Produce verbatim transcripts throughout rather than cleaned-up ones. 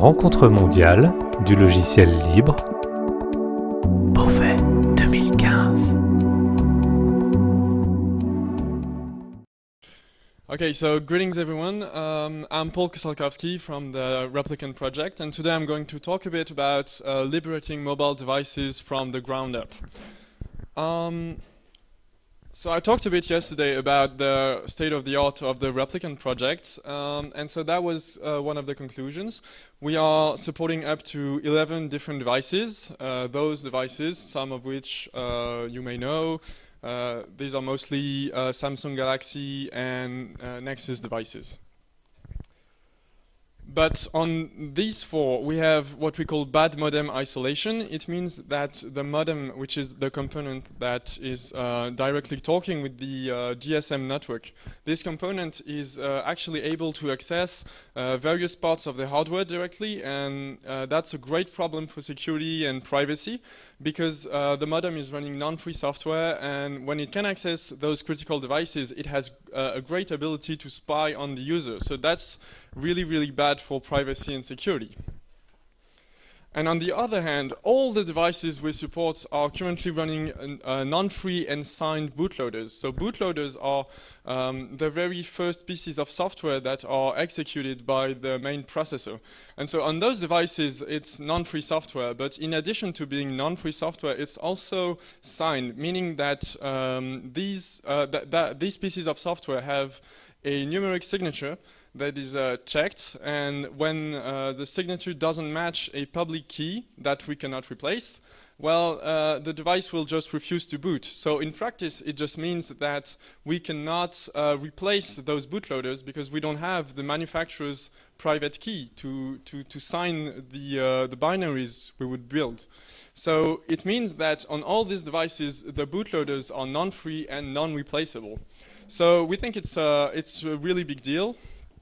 rencontre mondiale du logiciel libre. Beauvais deux mille quinze. Okay, so greetings everyone. Um, I'm Paul Kosalkowski from the Replicant project, and today I'm going to talk a bit about uh, liberating mobile devices from the ground up. Um, so I talked a bit yesterday about the state of the art of the Replicant project, um, and so that was uh, one of the conclusions. We are supporting up to eleven different devices. Uh, those devices, some of which uh, you may know. Uh, these are mostly uh, Samsung Galaxy and uh, Nexus devices. But on these four, we have what we call bad modem isolation. It means that the modem, which is the component that is uh, directly talking with the uh, G S M network, this component is uh, actually able to access uh, various parts of the hardware directly, and uh, that's a great problem for security and privacy, because uh, the modem is running non-free software, and when it can access those critical devices, it has uh, a great ability to spy on the user. So that's really, really bad for privacy and security. And on the other hand, all the devices we support are currently running uh, non-free and signed bootloaders. So bootloaders are um, the very first pieces of software that are executed by the main processor. And so on those devices, it's non-free software. But in addition to being non-free software, it's also signed, meaning that um, these, uh, th th these pieces of software have a numeric signature that is uh, checked, and when uh, the signature doesn't match a public key that we cannot replace, well, uh, the device will just refuse to boot. So in practice, it just means that we cannot uh, replace those bootloaders because we don't have the manufacturer's private key to, to, to sign the, uh, the binaries we would build. So it means that on all these devices, the bootloaders are non-free and non-replaceable. So we think it's, uh, it's a really big deal.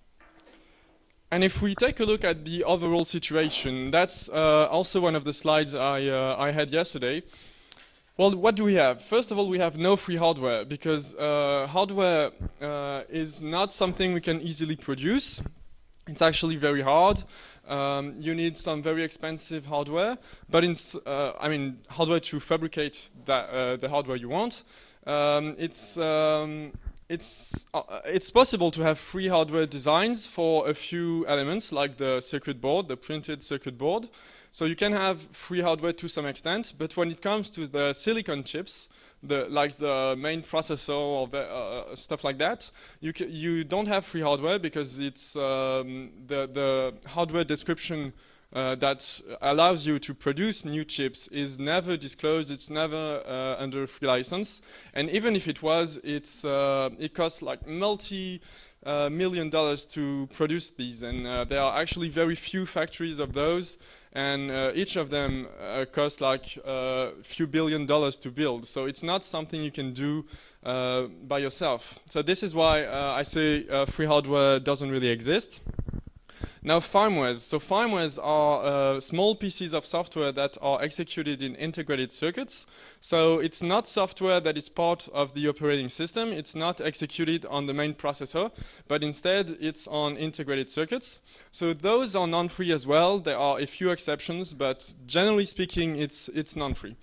And if we take a look at the overall situation, that's uh, also one of the slides I, uh, I had yesterday. Well, what do we have? First of all, we have no free hardware, because uh, hardware uh, is not something we can easily produce. It's actually very hard. Um, you need some very expensive hardware, but in, uh, I mean, hardware to fabricate that, uh, the hardware you want. Um, it's, um, It's, uh, it's possible to have free hardware designs for a few elements, like the circuit board, the printed circuit board. So you can have free hardware to some extent, but when it comes to the silicon chips, the, like the main processor or the, uh, stuff like that, you, ca you don't have free hardware because it's um, the, the hardware description Uh, that allows you to produce new chips is never disclosed. It's never uh, under free license, and even if it was, it's uh, it costs like multi uh, million dollars to produce these, and uh, there are actually very few factories of those, and uh, each of them uh, costs like a uh, few billion dollars to build. So it's not something you can do uh, by yourself. So this is why uh, I say uh, free hardware doesn't really exist. Now, firmwares. So firmwares are uh, small pieces of software that are executed in integrated circuits. So it's not software that is part of the operating system. It's not executed on the main processor, but instead it's on integrated circuits. So those are non-free as well. There are a few exceptions, but generally speaking, it's, it's non-free.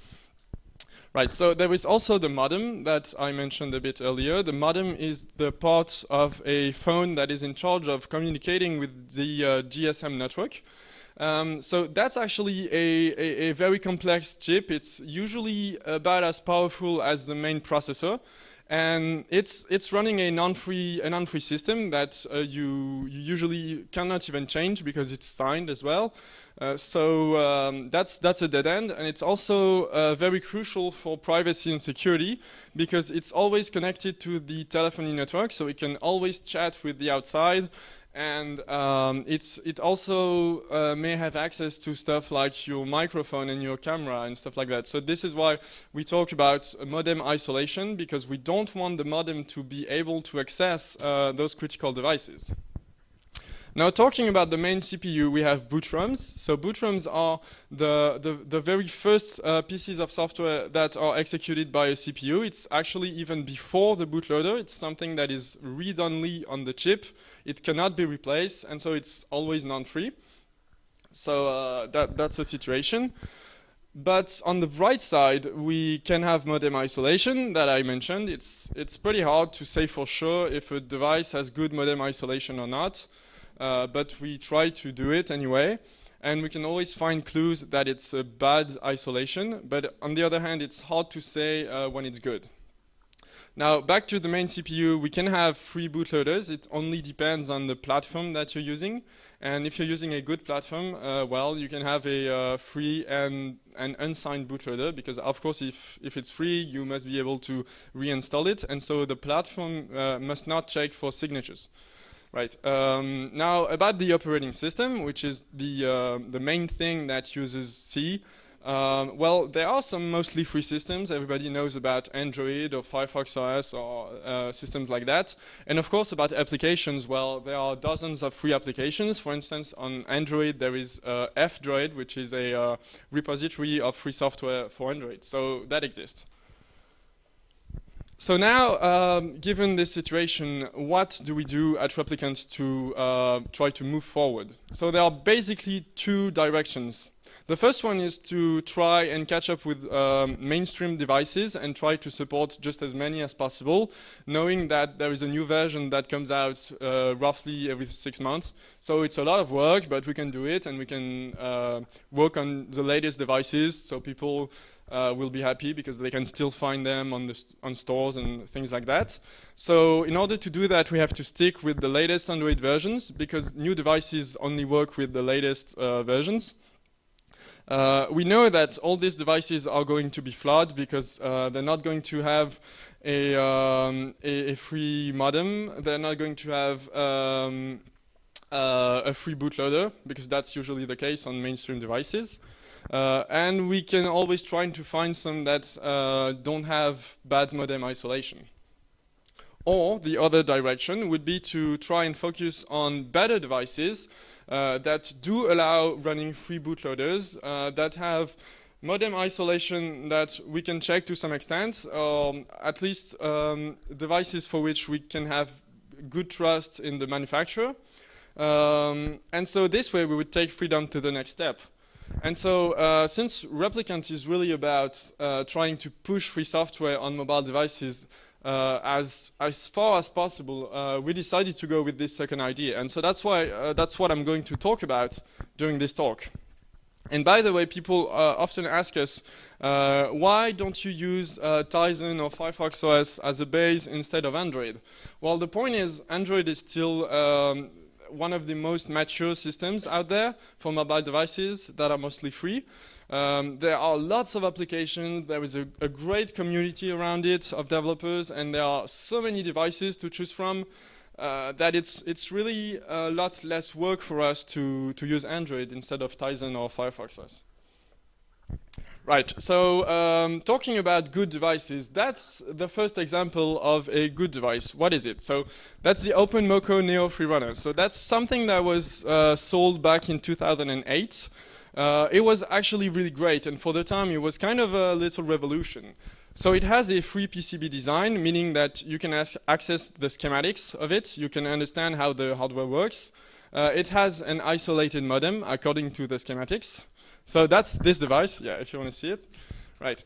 Right, so there is also the modem that I mentioned a bit earlier. The modem is the part of a phone that is in charge of communicating with the uh, G S M network. Um, so that's actually a, a, a very complex chip. It's usually about as powerful as the main processor. And it's, it's running a non-free a non-free system that uh, you, you usually cannot even change because it's signed as well. Uh, so um, that's, that's a dead end, and it's also uh, very crucial for privacy and security because it's always connected to the telephony network, so it can always chat with the outside. And um, it's, it also uh, may have access to stuff like your microphone and your camera and stuff like that. So this is why we talk about modem isolation, because we don't want the modem to be able to access uh, those critical devices. Now, talking about the main C P U, we have boot ROMs. So boot ROMs are the, the, the very first uh, pieces of software that are executed by a C P U. It's actually even before the bootloader. It's something that is read-only on the chip. It cannot be replaced, and so it's always non-free. So uh, that, that's the situation. But on the bright side, we can have modem isolation that I mentioned. It's, it's pretty hard to say for sure if a device has good modem isolation or not, uh, but we try to do it anyway. And we can always find clues that it's a bad isolation, but on the other hand, it's hard to say uh, when it's good. Now, back to the main C P U, we can have free bootloaders. It only depends on the platform that you're using. And if you're using a good platform, uh, well, you can have a uh, free and an unsigned bootloader, because of course, if, if it's free, you must be able to reinstall it. And so the platform uh, must not check for signatures. Right. Um, now, about the operating system, which is the, uh, the main thing that users see. Um, well, there are some mostly free systems. Everybody knows about Android or Firefox O S or uh, systems like that. And of course, about applications, well, there are dozens of free applications. For instance, on Android, there is uh, F-Droid, which is a uh, repository of free software for Android. So that exists. So now, um, given this situation, what do we do at Replicant to uh, try to move forward? So there are basically two directions. The first one is to try and catch up with um, mainstream devices and try to support just as many as possible, knowing that there is a new version that comes out uh, roughly every six months. So it's a lot of work, but we can do it, and we can uh, work on the latest devices so people uh, will be happy because they can still find them on, the st on stores and things like that. So in order to do that, we have to stick with the latest Android versions, because new devices only work with the latest uh, versions. Uh, we know that all these devices are going to be flawed because uh, they're not going to have a, um, a, a free modem. They're not going to have um, uh, a free bootloader, because that's usually the case on mainstream devices. Uh, and we can always try to find some that uh, don't have bad modem isolation. Or the other direction would be to try and focus on better devices Uh, that do allow running free bootloaders uh, that have modem isolation that we can check to some extent, or at least um, devices for which we can have good trust in the manufacturer. Um, and so this way we would take freedom to the next step. And so uh, since Replicant is really about uh, trying to push free software on mobile devices Uh, as as far as possible, uh, we decided to go with this second idea, and so that's why uh, that's what I'm going to talk about during this talk. And by the way, people uh, often ask us, uh, why don't you use uh, Tizen or Firefox O S as a base instead of Android? Well, the point is, Android is still um, one of the most mature systems out there for mobile devices that are mostly free. Um, there are lots of applications, there is a, a great community around it of developers, and there are so many devices to choose from uh, that it's, it's really a lot less work for us to, to use Android instead of Tizen or Firefox O S. Right, so um, talking about good devices, that's the first example of a good device. What is it? So that's the OpenMoko Neo Freerunner. So that's something that was uh, sold back in two thousand eight. Uh, it was actually really great, and for the time it was kind of a little revolution. So it has a free P C B design, meaning that you can access the schematics of it, you can understand how the hardware works. Uh, it has an isolated modem according to the schematics. So that's this device, yeah, if you want to see it. Right.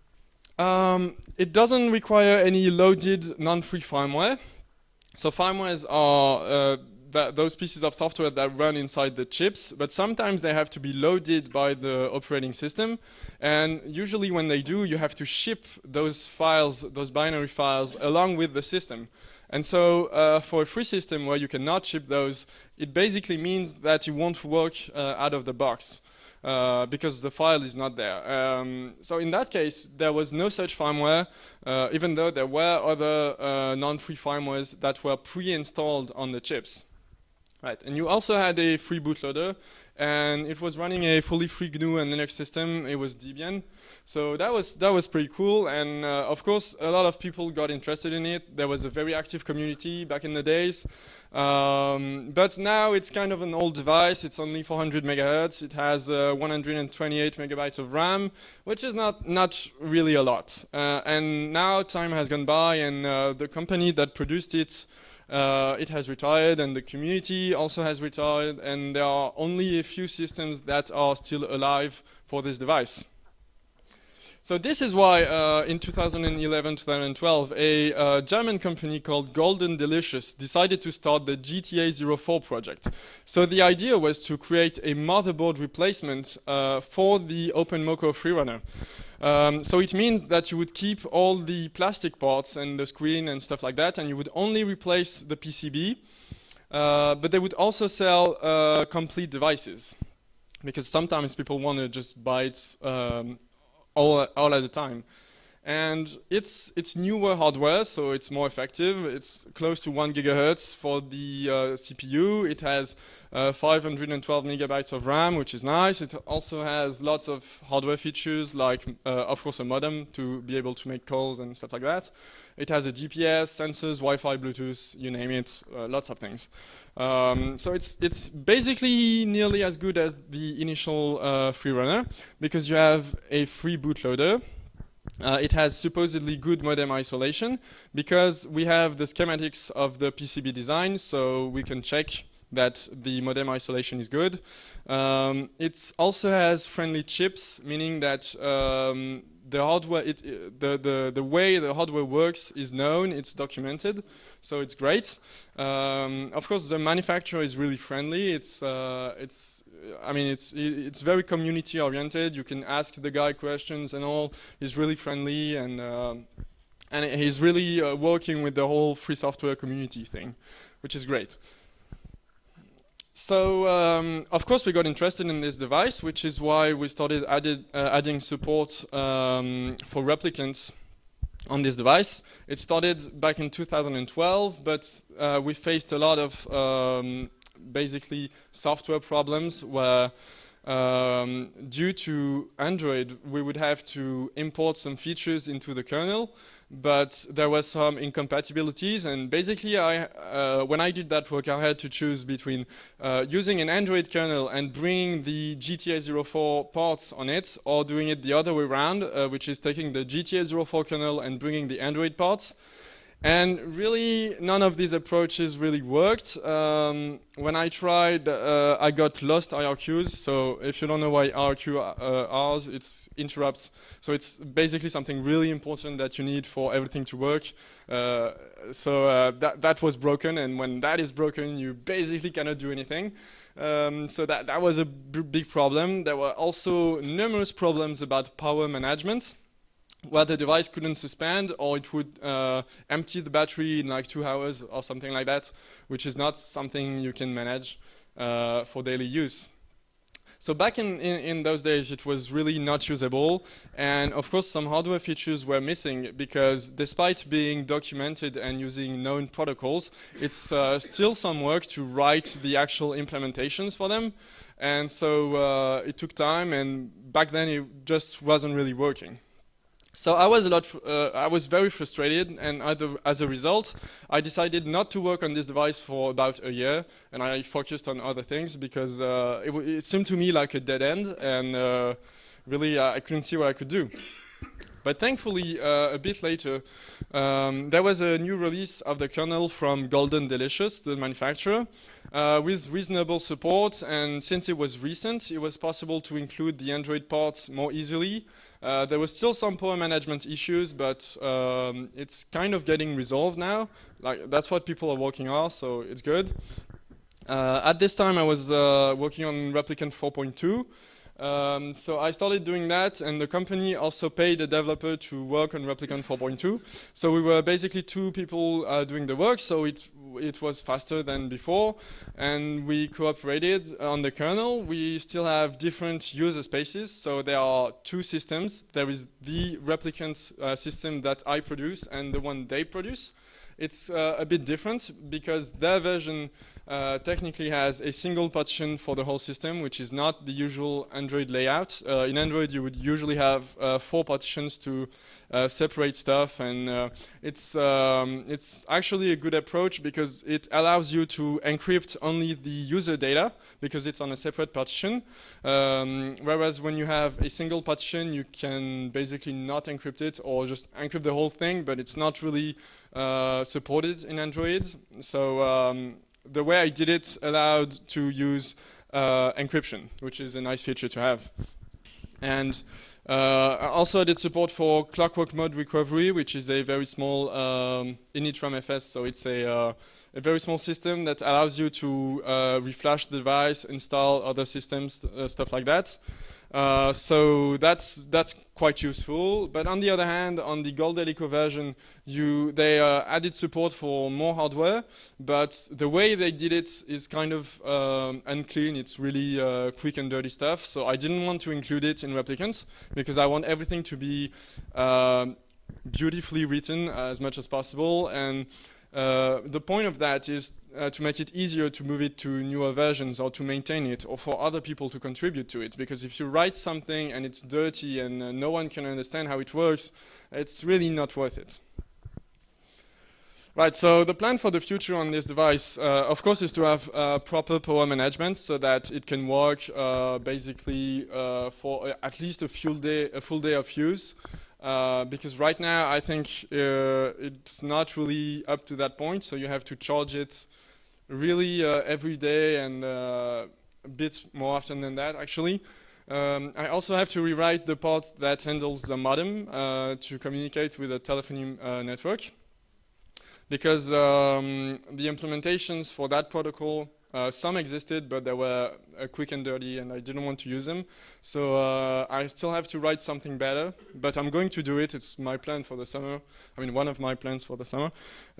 Um, it doesn't require any loaded non-free firmware. So firmwares are uh, That those pieces of software that run inside the chips, but sometimes they have to be loaded by the operating system, and usually when they do, you have to ship those files, those binary files, along with the system. And so uh, for a free system where you cannot ship those, it basically means that you won't work uh, out of the box. Uh, because the file is not there. Um, so in that case, there was no such firmware, uh, even though there were other uh, non-free firmwares that were pre-installed on the chips. Right, and you also had a free bootloader, and it was running a fully free G N U and Linux system. It was Debian, so that was that was pretty cool. And uh, of course, a lot of people got interested in it. There was a very active community back in the days, um, but now it's kind of an old device. It's only four hundred megahertz. It has uh, one hundred twenty-eight megabytes of RAM, which is not not really a lot. Uh, and now time has gone by, and uh, the company that produced it uh, it has retired, and the community also has retired, and there are only a few systems that are still alive for this device. So this is why uh, in two thousand eleven two thousand twelve, a uh, German company called Golden Delicious decided to start the G T A zero four project. So the idea was to create a motherboard replacement uh, for the OpenMoko FreeRunner. Um, so it means that you would keep all the plastic parts and the screen and stuff like that, and you would only replace the P C B, uh, but they would also sell uh, complete devices, because sometimes people want to just buy it um, all, all at a time. And it's, it's newer hardware, so it's more effective. It's close to one gigahertz for the uh, C P U. It has uh, five hundred twelve megabytes of RAM, which is nice. It also has lots of hardware features, like, uh, of course, a modem to be able to make calls and stuff like that. It has a G P S, sensors, Wi-Fi, Bluetooth, you name it, uh, lots of things. Um, so it's, it's basically nearly as good as the initial uh, FreeRunner, because you have a free bootloader. Uh, it has supposedly good modem isolation, because we have the schematics of the P C B design, so we can check that the modem isolation is good. Um, it also has friendly chips, meaning that um, the hardware, it, it, the, the, the way the hardware works is known, it's documented, so it's great. Um, of course, the manufacturer is really friendly. It's, uh, it's, I mean, it's, it's very community oriented. You can ask the guy questions and all. He's really friendly, and, uh, and he's really uh, working with the whole free software community thing, which is great. So, um, of course, we got interested in this device, which is why we started added, uh, adding support um, for replicants on this device. It started back in two thousand twelve, but uh, we faced a lot of um, basically software problems where um, due to Android, we would have to import some features into the kernel, but there were some incompatibilities, and basically I, uh, when I did that work, I had to choose between uh, using an Android kernel and bringing the G T A zero four parts on it, or doing it the other way around, uh, which is taking the G T A zero four kernel and bringing the Android parts. And really, none of these approaches really worked. Um, when I tried, uh, I got lost I R Qs. So if you don't know why I R Q uh, are, it's interrupts. So it's basically something really important that you need for everything to work. Uh, so uh, that, that was broken, and when that is broken, you basically cannot do anything. Um, so that, that was a b big problem. There were also numerous problems about power management, where the device couldn't suspend, or it would uh, empty the battery in like two hours or something like that, which is not something you can manage uh, for daily use. So back in, in, in those days, it was really not usable, and of course some hardware features were missing, because despite being documented and using known protocols, it's uh, still some work to write the actual implementations for them, and so uh, it took time, and back then it just wasn't really working. So I was a lot. Uh, I was very frustrated, and as a result, I decided not to work on this device for about a year, and I focused on other things, because uh, it, it seemed to me like a dead end, and uh, really uh, I couldn't see what I could do. But thankfully, uh, a bit later, um, there was a new release of the kernel from Golden Delicious, the manufacturer, uh, with reasonable support, and since it was recent, it was possible to include the Android parts more easily. Uh, there was still some power management issues, but um, it's kind of getting resolved now. Like, that's what people are working on, so it's good. Uh, at this time, I was uh, working on Replicant four point two. Um, so I started doing that, and the company also paid a developer to work on Replicant four point two. So we were basically two people uh, doing the work, so it, it was faster than before, and we cooperated on the kernel. We still have different user spaces, so there are two systems. There is the Replicant uh, system that I produce and the one they produce. It's uh, a bit different, because their version uh, technically has a single partition for the whole system, which is not the usual Android layout. Uh, in Android, you would usually have uh, four partitions to uh, separate stuff, and uh, it's, um, it's actually a good approach, because it allows you to encrypt only the user data, because it's on a separate partition. Um, whereas when you have a single partition, you can basically not encrypt it, or just encrypt the whole thing, but it's not really Uh, supported in Android. So um, the way I did it allowed to use uh, encryption, which is a nice feature to have. And uh, also I did support for clockwork mode recovery, which is a very small um, init RAM F S. So it's a, uh, a very small system that allows you to uh, reflash the device, install other systems, uh, stuff like that. Uh, so that's that's quite useful. But on the other hand, on the Gold Helico version, you they uh, added support for more hardware, but the way they did it is kind of um, unclean. It's really uh, quick and dirty stuff. So I didn't want to include it in replicants because I want everything to be um, beautifully written as much as possible. And Uh, the point of that is uh, to make it easier to move it to newer versions or to maintain it or for other people to contribute to it. Because if you write something and it's dirty and uh, no one can understand how it works, it's really not worth it. Right, so the plan for the future on this device, uh, of course, is to have uh, proper power management so that it can work uh, basically uh, for uh, at least a full day, a full day of use. Uh, because right now I think uh, it's not really up to that point, so you have to charge it really uh, every day and uh, a bit more often than that actually. Um, I also have to rewrite the part that handles the modem uh, to communicate with the telephony uh, network, because um, the implementations for that protocol, Uh, some existed, but they were uh, quick and dirty, and I didn't want to use them. So uh, I still have to write something better, but I'm going to do it. It's my plan for the summer. I mean, one of my plans for the summer.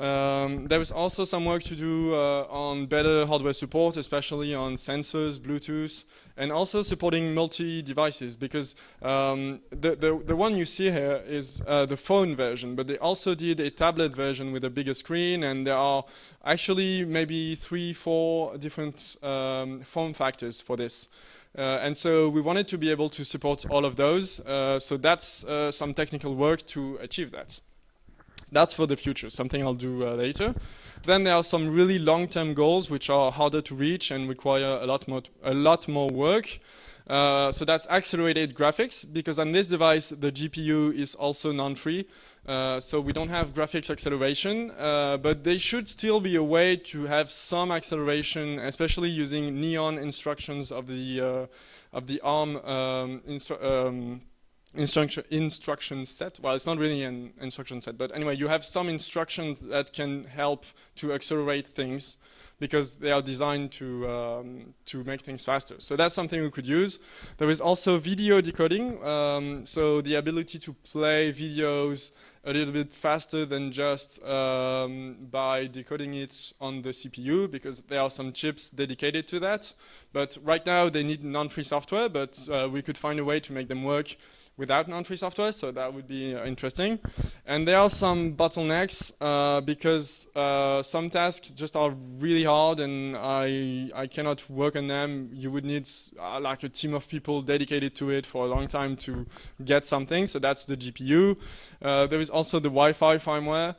Um, there is also some work to do uh, on better hardware support, especially on sensors, Bluetooth, and also supporting multi-devices, because um, the, the, the one you see here is uh, the phone version, but they also did a tablet version with a bigger screen, and there are actually maybe three, four different um, form factors for this. Uh, and so we wanted to be able to support all of those. Uh, so that's uh, some technical work to achieve that. That's for the future, something I'll do uh, later. Then there are some really long-term goals which are harder to reach and require a lot more, a lot more work. Uh, so that's accelerated graphics, because on this device the G P U is also non-free. Uh, so we don't have graphics acceleration, uh, but there should still be a way to have some acceleration, especially using Neon instructions of the uh, of the ARM um, instru um, instruction instruction set. Well, it's not really an instruction set, but anyway, you have some instructions that can help to accelerate things, because they are designed to um, to make things faster. So that's something we could use. There is also video decoding, um, so the ability to play videos a little bit faster than just um, by decoding it on the C P U, because there are some chips dedicated to that. But right now they need non-free software, but uh, we could find a way to make them work without non-free software, so that would be uh, interesting. And there are some bottlenecks uh, because uh, some tasks just are really hard, and I I cannot work on them. You would need uh, like a team of people dedicated to it for a long time to get something. So that's the G P U. Uh, there is also the Wi-Fi firmware.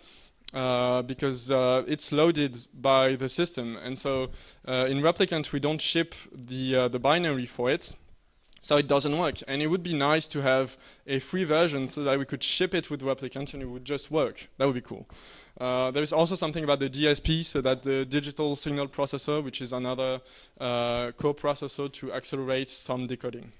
Uh, because uh, it's loaded by the system, and so uh, in Replicant we don't ship the uh, the binary for it. So it doesn't work, and it would be nice to have a free version so that we could ship it with Replicant and it would just work. That would be cool. Uh, there is also something about the D S P, so that the digital signal processor, which is another uh, co-processor to accelerate some decoding.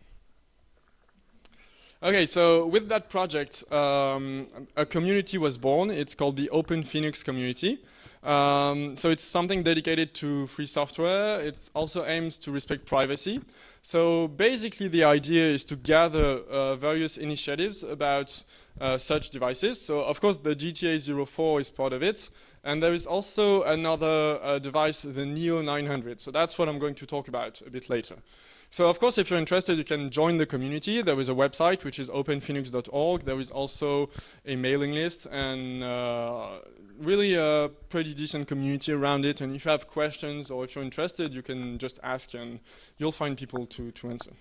Okay, so with that project, um, a community was born. It's called the Open Phoenix community. Um, so it's something dedicated to free software. It also aims to respect privacy. So basically the idea is to gather uh, various initiatives about uh, such devices. So of course the G T A zero four is part of it. And there is also another uh, device, the Neo nine hundred. So that's what I'm going to talk about a bit later. So of course, if you're interested, you can join the community. There is a website, which is open phoenix dot org. There is also a mailing list, and uh, really a pretty decent community around it. And if you have questions or if you're interested, you can just ask, and you'll find people to, to answer.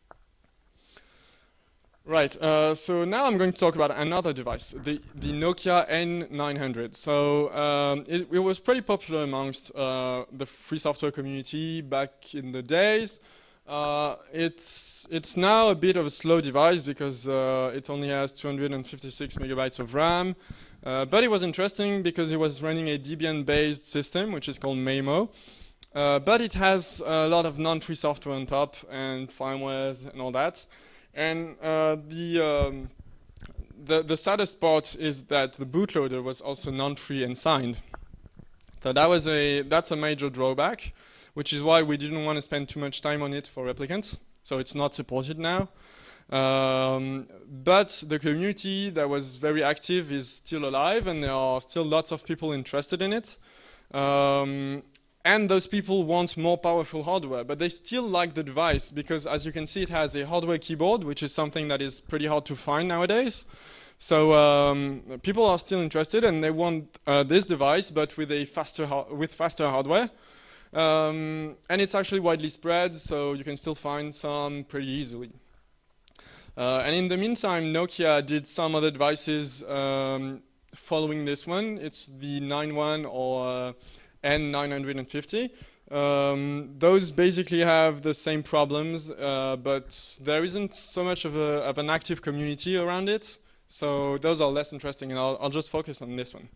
Right, uh, so now I'm going to talk about another device, the, the Nokia N nine hundred. So um, it, it was pretty popular amongst uh, the free software community back in the days. Uh, it's it's now a bit of a slow device because uh, it only has two hundred fifty-six megabytes of RAM. Uh, but it was interesting because it was running a Debian-based system, which is called Maemo. Uh, but it has a lot of non-free software on top and firmwares and all that. And uh, the, um, the the saddest part is that the bootloader was also non-free and signed. So that was a that's a major drawback, which is why we didn't want to spend too much time on it for replicants. So it's not supported now. Um, but the community that was very active is still alive, and there are still lots of people interested in it. Um, and those people want more powerful hardware, but they still like the device because, as you can see, it has a hardware keyboard, which is something that is pretty hard to find nowadays. So um, people are still interested, and they want uh, this device, but with a faster with faster hardware. Um, and it's actually widely spread, so you can still find some pretty easily. Uh, and in the meantime, Nokia did some other devices um, following this one. It's the nine one or uh, N nine fifty. Um, those basically have the same problems, uh, but there isn't so much of, a, of an active community around it. So those are less interesting, and I'll, I'll just focus on this one.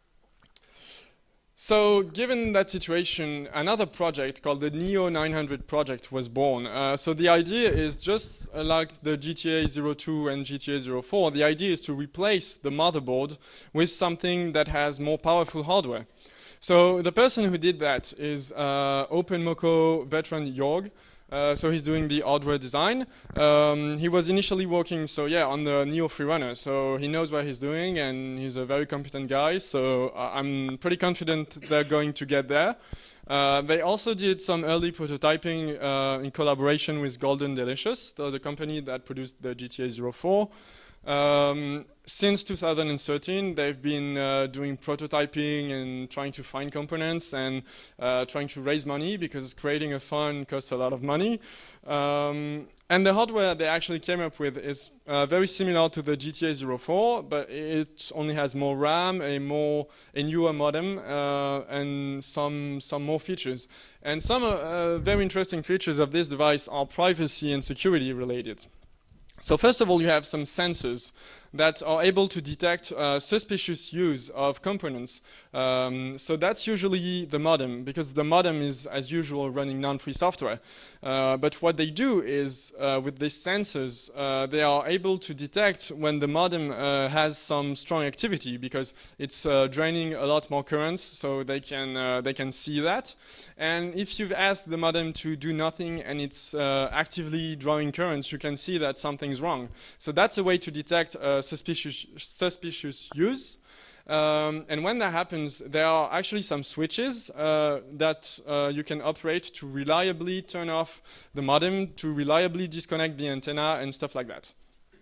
So given that situation, another project called the Neo nine hundred project was born. Uh, so the idea is just uh, like the G T A zero two and G T A zero four, the idea is to replace the motherboard with something that has more powerful hardware. So the person who did that is uh, OpenMoko veteran Jorg. Uh, so he's doing the hardware design. Um, he was initially working, so yeah, on the Neo Freerunner. So he knows what he's doing, and he's a very competent guy. So uh, I'm pretty confident they're going to get there. Uh, they also did some early prototyping uh, in collaboration with Golden Delicious, the, the company that produced the G T A zero four. Um, since two thousand thirteen, they've been uh, doing prototyping and trying to find components and uh, trying to raise money, because creating a phone costs a lot of money. Um, and the hardware they actually came up with is uh, very similar to the G T A zero four, but it only has more RAM, a more a newer modem, uh, and some some more features. And some uh, very interesting features of this device are privacy and security related. So first of all, you have some sensors that are able to detect uh, suspicious use of components. Um, so that's usually the modem, because the modem is, as usual, running non-free software. Uh, but what they do is, uh, with these sensors, uh, they are able to detect when the modem uh, has some strong activity, because it's uh, draining a lot more currents, so they can, uh, they can see that. And if you've asked the modem to do nothing and it's uh, actively drawing currents, you can see that something's wrong. So that's a way to detect uh, suspicious, suspicious use. Um, and when that happens, there are actually some switches uh, that uh, you can operate to reliably turn off the modem, to reliably disconnect the antenna and stuff like that.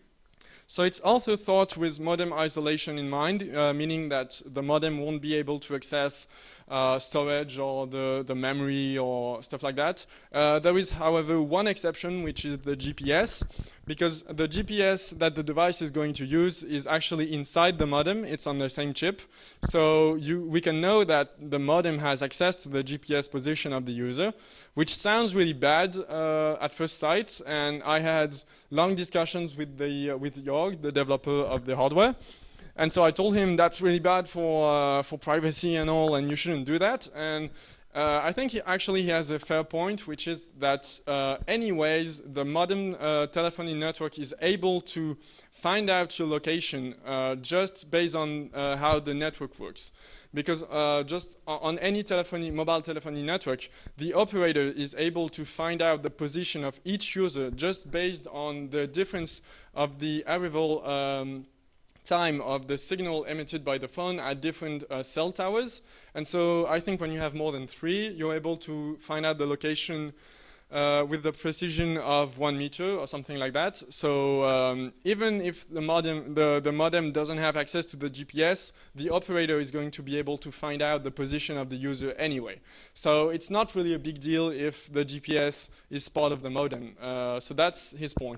So it's also thought with modem isolation in mind, uh, meaning that the modem won't be able to access uh, storage or the, the memory or stuff like that. Uh, there is, however, one exception, which is the G P S, because the G P S that the device is going to use is actually inside the modem. It's on the same chip. So you, we can know that the modem has access to the G P S position of the user, which sounds really bad uh, at first sight. And I had long discussions with, the, uh, with Jorg, the developer of the hardware. And so I told him that's really bad for, uh, for privacy and all, and you shouldn't do that. And uh, I think he actually he has a fair point, which is that uh, anyways, the modem uh, telephony network is able to find out your location uh, just based on uh, how the network works. Because uh, just on any telephony, mobile telephony network, the operator is able to find out the position of each user just based on the difference of the arrival um, time of the signal emitted by the phone at different uh, cell towers. And so I think when you have more than three, you're able to find out the location uh, with the precision of one meter or something like that. So um, even if the modem, the, the modem doesn't have access to the G P S, the operator is going to be able to find out the position of the user anyway. So it's not really a big deal if the G P S is part of the modem. Uh, so that's his point.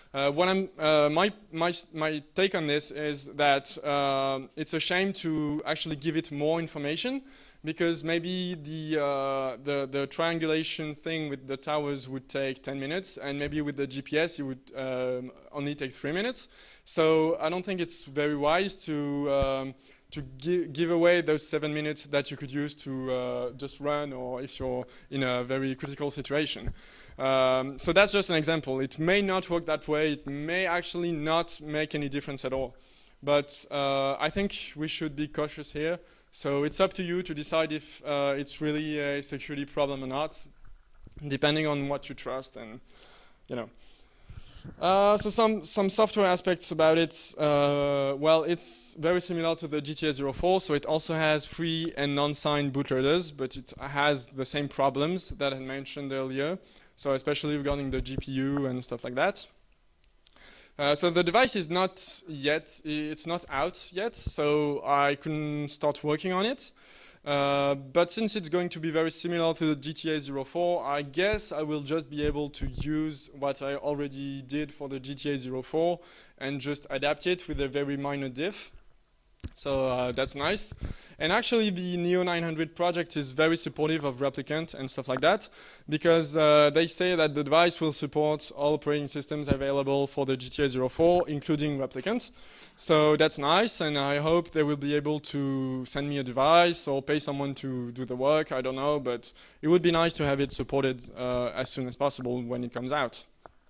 Uh, what I'm, uh, my, my, my take on this is that uh, it's a shame to actually give it more information, because maybe the, uh, the, the triangulation thing with the towers would take ten minutes, and maybe with the G P S it would um, only take three minutes. So I don't think it's very wise to, um, to gi give away those seven minutes that you could use to uh, just run, or if you're in a very critical situation. Um, so that's just an example. It may not work that way. It may actually not make any difference at all. But uh, I think we should be cautious here. So it's up to you to decide if uh, it's really a security problem or not, depending on what you trust and, you know. Uh, so some, some software aspects about it. Uh, well, it's very similar to the G T A zero four, so it also has free and non-signed bootloaders, but it has the same problems that I mentioned earlier. So especially regarding the G P U and stuff like that. Uh, so the device is not yet, it's not out yet, so I couldn't start working on it. Uh, but since it's going to be very similar to the G T A zero four, I guess I will just be able to use what I already did for the G T A zero four and just adapt it with a very minor diff. So uh, that's nice. And actually the Neo nine hundred project is very supportive of Replicant and stuff like that, because uh, they say that the device will support all operating systems available for the G T A zero four, including Replicant. So that's nice, and I hope they will be able to send me a device or pay someone to do the work, I don't know, but it would be nice to have it supported uh, as soon as possible when it comes out.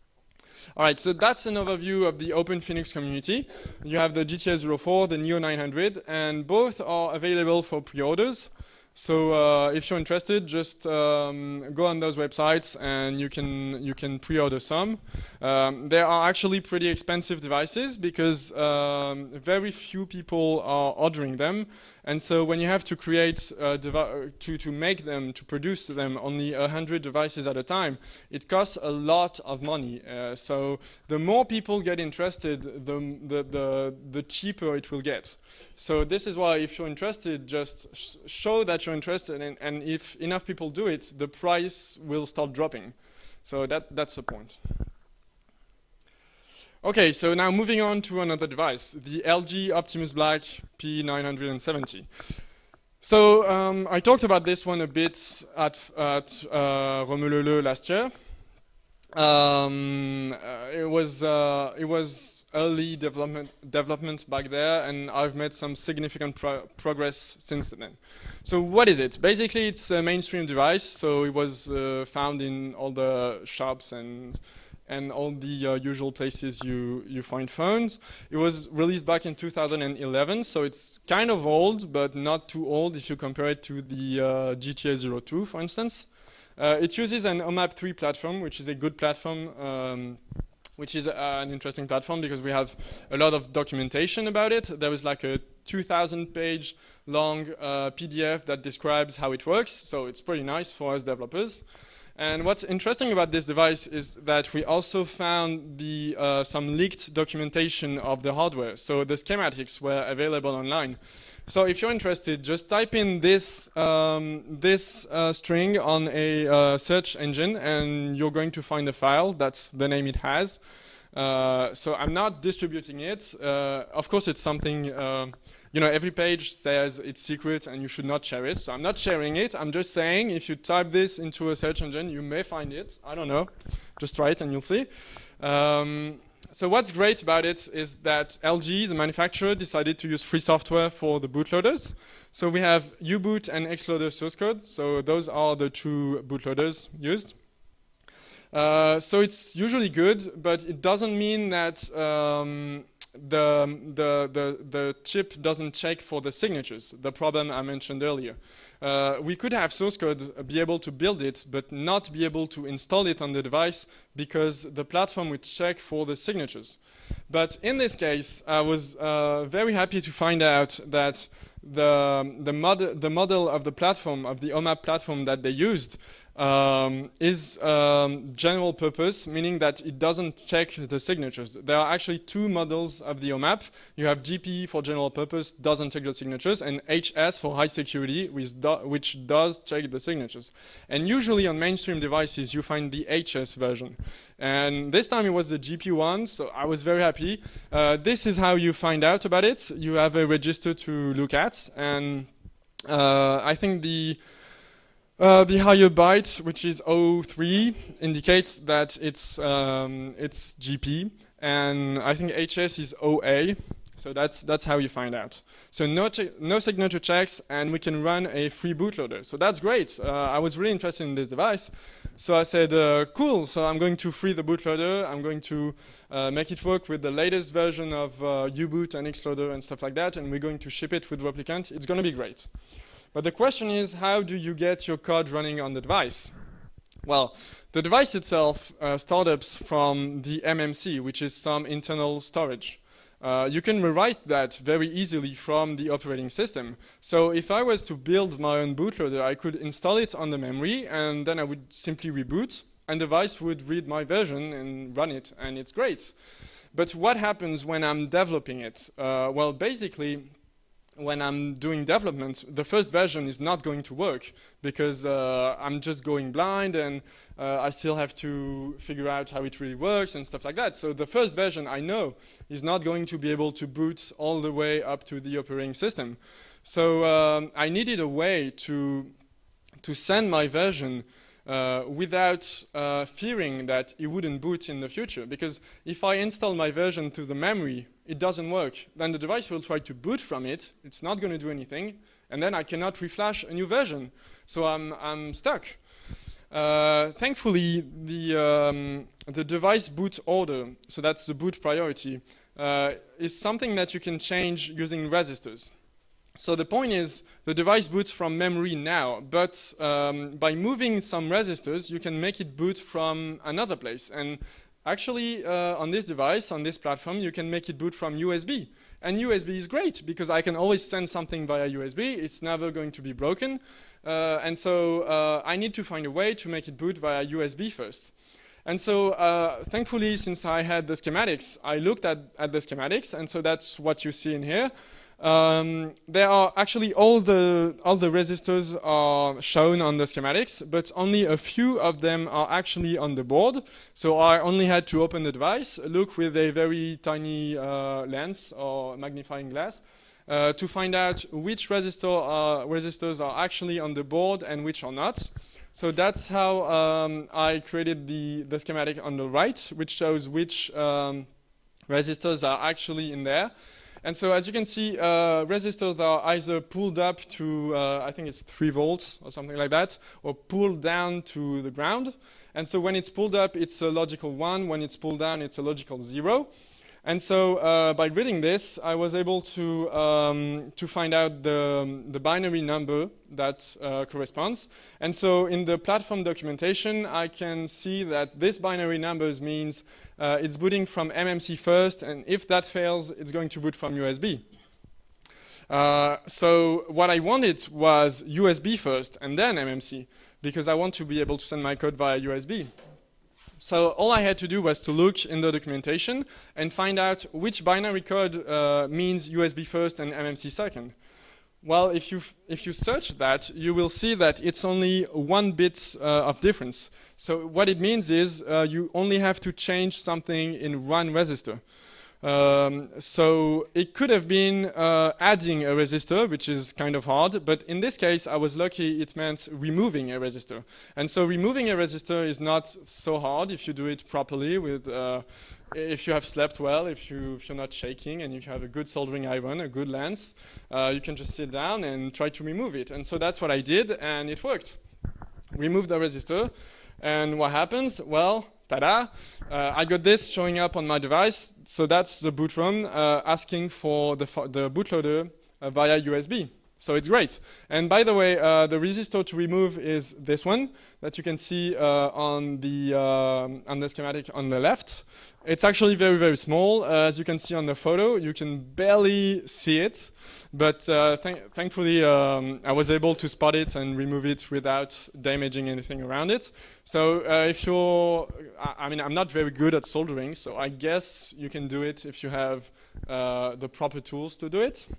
All right, so that's an overview of the Open Phoenix community. You have the G T A zero four, the Neo nine hundred, and both are available for pre-orders. So uh, if you're interested, just um, go on those websites and you can you can pre-order some. Um, they are actually pretty expensive devices because um, very few people are ordering them, and so when you have to create uh, to to make them to produce them only a hundred devices at a time, it costs a lot of money. Uh, so the more people get interested, the the the, the cheaper it will get. So this is why, if you're interested, just sh show that you're interested, and, and if enough people do it, the price will start dropping. So that, that's the point. Okay, so now moving on to another device, the L G Optimus Black P nine seventy. So um, I talked about this one a bit at, at uh, Romeu-le-Leu last year. Um, uh, it was uh, it was early development development back there, and I've made some significant pro progress since then. So what is it? Basically, it's a mainstream device. So it was uh, found in all the shops and and all the uh, usual places you you find phones. It was released back in two thousand eleven, so it's kind of old, but not too old if you compare it to the uh, G T A zero two, for instance. Uh, it uses an O M A P three platform, which is a good platform, um, which is uh, an interesting platform because we have a lot of documentation about it. There was like a two thousand page long uh, P D F that describes how it works, so it's pretty nice for us developers. And what's interesting about this device is that we also found the, uh, some leaked documentation of the hardware. So the schematics were available online. So if you're interested, just type in this, um, this uh, string on a uh, search engine and you're going to find a file. That's the name it has. Uh, so I'm not distributing it. Uh, of course, it's something, uh, you know, every page says it's secret and you should not share it. So I'm not sharing it. I'm just saying if you type this into a search engine, you may find it. I don't know. Just try it and you'll see. Um, so what's great about it is that L G, the manufacturer, decided to use free software for the bootloaders. So we have U-boot and Xloader source code. So those are the two bootloaders used. Uh, so it's usually good, but it doesn't mean that um, the, the, the, the chip doesn't check for the signatures, the problem I mentioned earlier. Uh, we could have source code be able to build it, but not be able to install it on the device because the platform would check for the signatures. But in this case, I was uh, very happy to find out that the, the, mod the model of the platform, of the O M A P platform that they used, um, is um, general purpose, meaning that it doesn't check the signatures. There are actually two models of the O M A P. You have G P E for general purpose, doesn't check the signatures, and H S for high security, which, do which does check the signatures. And usually on mainstream devices, you find the H S version. And this time it was the G P one, so I was very happy. Uh, this is how you find out about it. You have a register to look at, and uh, I think the Uh, the higher byte, which is zero three, indicates that it's um, it's G P, and I think H S is zero A, so that's that's how you find out. So no no signature checks, and we can run a free bootloader. So that's great. Uh, I was really interested in this device, so I said, uh, cool. So I'm going to free the bootloader. I'm going to uh, make it work with the latest version of uh, U-boot and Xloader and stuff like that, and we're going to ship it with Replicant. It's going to be great. But the question is, how do you get your code running on the device? Well, the device itself uh, startups from the M M C, which is some internal storage. Uh, you can rewrite that very easily from the operating system. So if I was to build my own bootloader, I could install it on the memory, and then I would simply reboot, and the device would read my version and run it, and it's great. But what happens when I'm developing it? Uh, well, basically, when I'm doing development, the first version is not going to work because uh, I'm just going blind, and uh, I still have to figure out how it really works and stuff like that. So the first version, I know, is not going to be able to boot all the way up to the operating system. So um, I needed a way to, to send my version Uh, without uh, fearing that it wouldn't boot in the future. Because if I install my version to the memory, it doesn't work. Then the device will try to boot from it. It's not going to do anything. And then I cannot reflash a new version. So I'm, I'm stuck. Uh, thankfully, the, um, the device boot order, so that's the boot priority, uh, is something that you can change using resistors. So the point is, the device boots from memory now, but um, by moving some resistors, you can make it boot from another place. And actually, uh, on this device, on this platform, you can make it boot from U S B. And U S B is great, because I can always send something via U S B. It's never going to be broken. Uh, and so uh, I need to find a way to make it boot via U S B first. And so, uh, thankfully, since I had the schematics, I looked at, at the schematics, and so that's what you see in here. Um, there are actually all the all the resistors are shown on the schematics, but only a few of them are actually on the board. So I only had to open the device, look with a very tiny uh, lens or magnifying glass uh, to find out which resistor are, resistors are actually on the board and which are not. So that's how um, I created the, the schematic on the right, which shows which um, resistors are actually in there. And so, as you can see, uh, resistors are either pulled up to, uh, I think it's three volts or something like that, or pulled down to the ground. And so when it's pulled up, it's a logical one. When it's pulled down, it's a logical zero. And so uh, by reading this, I was able to, um, to find out the, the binary number that uh, corresponds. And so in the platform documentation, I can see that this binary numbers means uh, it's booting from M M C first, and if that fails, it's going to boot from U S B. Uh, so what I wanted was U S B first and then M M C, because I want to be able to send my code via U S B. So all I had to do was to look in the documentation and find out which binary code uh, means U S B first and M M C second. Well, if you, if you search that, you will see that it's only one bit uh, of difference. So what it means is uh, you only have to change something in one resistor. Um, so it could have been uh, adding a resistor, which is kind of hard, but in this case I was lucky. It meant removing a resistor. And so removing a resistor is not so hard if you do it properly, with uh, if you have slept well, if, you, if you're not shaking, and if you have a good soldering iron, a good lens, uh, you can just sit down and try to remove it. And so that's what I did, and it worked. Remove the resistor, and what happens? Well, ta-da! Uh, I got this showing up on my device. So that's the boot ROM uh, asking for the, the bootloader uh, via U S B. So it's great. And by the way, uh, the resistor to remove is this one that you can see uh, on the um, on the schematic on the left. It's actually very, very small. Uh, as you can see on the photo, you can barely see it. But uh, th thankfully, um, I was able to spot it and remove it without damaging anything around it. So uh, if you're, I, I mean, I'm not very good at soldering, so I guess you can do it if you have uh, the proper tools to do it.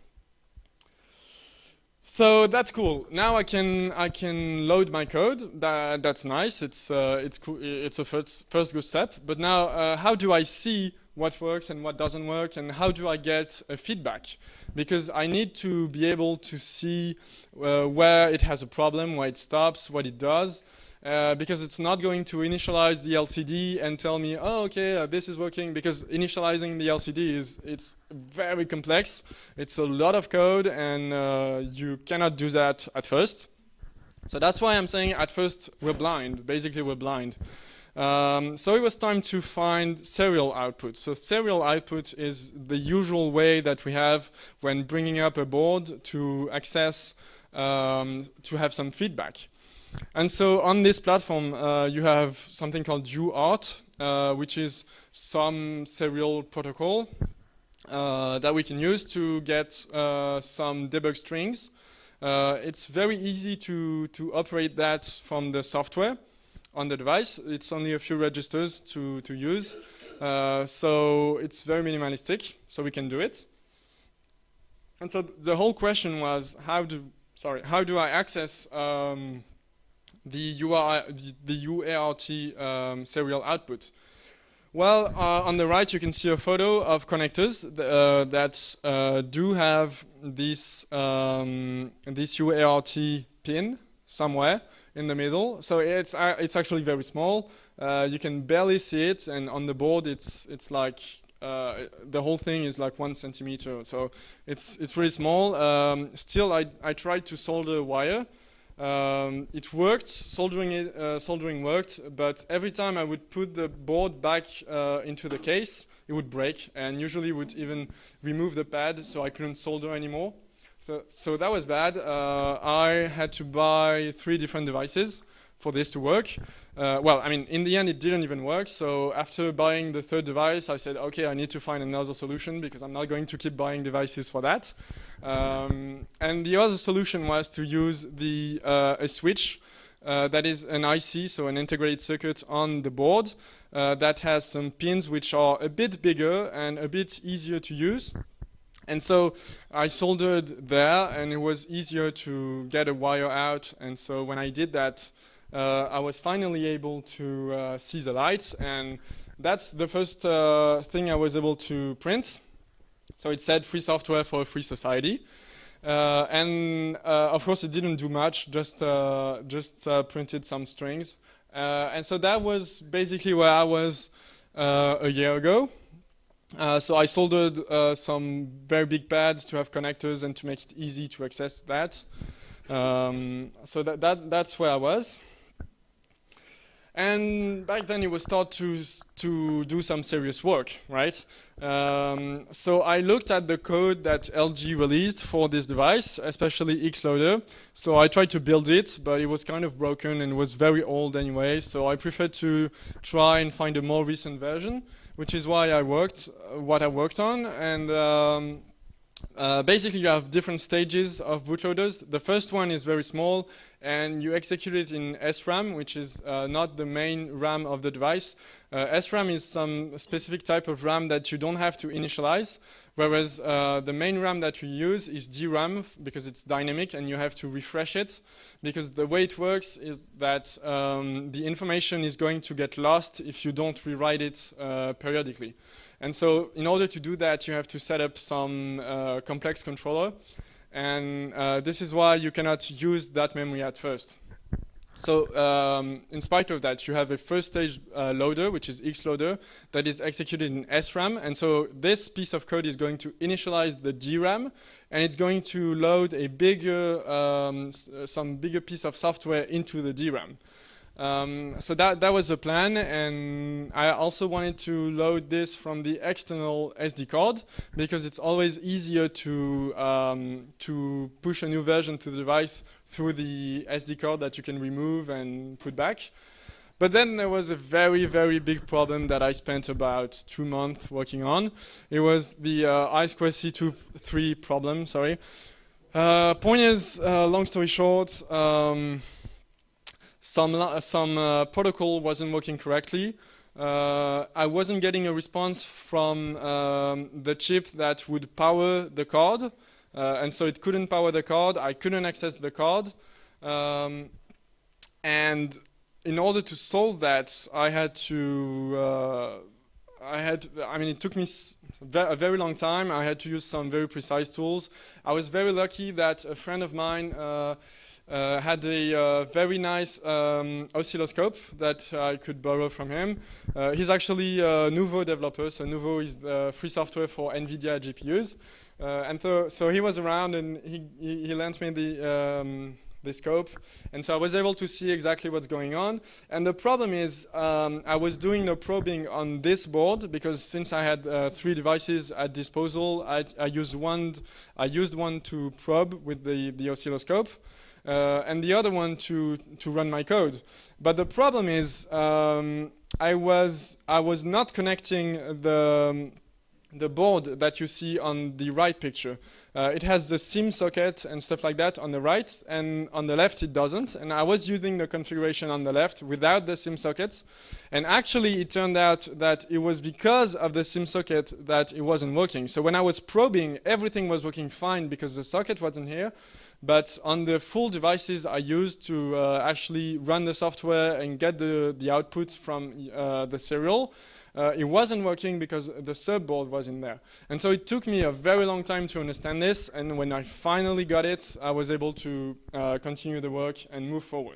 So that's cool. Now I can I can load my code. That that's nice. It's uh, it's cool. It's a first first good step. But now, uh, how do I see what works and what doesn't work, and how do I get a feedback? Because I need to be able to see uh, where it has a problem, where it stops, what it does. Uh, because it's not going to initialize the L C D and tell me, oh, okay, uh, this is working. Because initializing the L C D is it's very complex. It's a lot of code, and uh, you cannot do that at first. So that's why I'm saying at first we're blind. Basically, we're blind. Um, so it was time to find serial output. So serial output is the usual way that we have when bringing up a board to access, um, to have some feedback. And so on this platform, uh, you have something called U A R T, uh, which is some serial protocol uh, that we can use to get uh, some debug strings. Uh, it's very easy to, to operate that from the software on the device. It's only a few registers to, to use. Uh, so it's very minimalistic, so we can do it. And so the whole question was, how do, sorry, how do I access um, the, U R, the, the U A R T um, serial output? Well, uh, on the right you can see a photo of connectors th uh, that uh, do have this, um, this U A R T pin somewhere in the middle. So it's, uh, it's actually very small. Uh, you can barely see it, and on the board it's, it's like uh, the whole thing is like one centimeter. So it's, it's really small. Um, still, I, I tried to solder a wire. Um, it worked, soldering it, uh, soldering worked, but every time I would put the board back uh, into the case, it would break, and usually would even remove the pad, so I couldn't solder anymore. So, so that was bad. Uh, I had to buy three different devices for this to work. Uh, well, I mean, in the end, it didn't even work. So after buying the third device, I said, okay, I need to find another solution because I'm not going to keep buying devices for that. Um, and the other solution was to use the uh, a switch uh, that is an I C, so an integrated circuit on the board uh, that has some pins which are a bit bigger and a bit easier to use. And so I soldered there, and it was easier to get a wire out. And so when I did that, uh, I was finally able to uh, see the light. And that's the first uh, thing I was able to print. So it said free software for a free society. Uh, and uh, of course, it didn't do much, just, uh, just uh, printed some strings. Uh, and so that was basically where I was uh, a year ago. Uh, so I soldered uh, some very big pads to have connectors and to make it easy to access that. Um, so that, that, that's where I was. And back then it was start to, to do some serious work, right? Um, so I looked at the code that L G released for this device, especially Xloader. So I tried to build it, but it was kind of broken and was very old anyway. So I preferred to try and find a more recent version, which is why I worked, uh, what I worked on. And um, uh, basically you have different stages of bootloaders. The first one is very small, and you execute it in S RAM, which is uh, not the main RAM of the device. Uh, S RAM is some specific type of RAM that you don't have to initialize, whereas uh, the main RAM that we use is D RAM because it's dynamic and you have to refresh it, because the way it works is that um, the information is going to get lost if you don't rewrite it uh, periodically. And so in order to do that, you have to set up some uh, complex controller. And uh, this is why you cannot use that memory at first. So um, in spite of that, you have a first stage uh, loader, which is Xloader, that is executed in S RAM. And so this piece of code is going to initialize the D RAM, and it's going to load a bigger, um, s some bigger piece of software into the D RAM. Um, so that that was the plan, and I also wanted to load this from the external S D card because it's always easier to um, to push a new version to the device through the S D card that you can remove and put back. But then there was a very, very big problem that I spent about two months working on. It was the uh, I two C two three problem, sorry. Uh, point is, uh, long story short, um, some, uh, some uh, protocol wasn't working correctly. Uh, I wasn't getting a response from um, the chip that would power the card, uh, and so it couldn't power the card. I couldn't access the card. Um, and in order to solve that, I had to, uh, I had, I mean, it took me a very long time. I had to use some very precise tools. I was very lucky that a friend of mine uh, uh, had a uh, very nice um, oscilloscope that I could borrow from him. Uh, he's actually a Nouveau developer, so Nouveau is the free software for NVIDIA G P Us. Uh, and so, so he was around and he, he, he lent me the, um, the scope, and so I was able to see exactly what's going on. And the problem is um, I was doing the probing on this board because since I had uh, three devices at disposal, I, I used one. I used one to probe with the the oscilloscope, uh, and the other one to to run my code. But the problem is um, I was I was not connecting the the board that you see on the right picture. Uh, it has the SIM socket and stuff like that on the right, and on the left it doesn't. And I was using the configuration on the left without the SIM sockets. And actually it turned out that it was because of the SIM socket that it wasn't working. So when I was probing, everything was working fine because the socket wasn't here. But on the full devices I used to uh, actually run the software and get the, the output from uh, the serial, Uh, it wasn't working because the subboard was in there. And so it took me a very long time to understand this, and when I finally got it, I was able to uh, continue the work and move forward.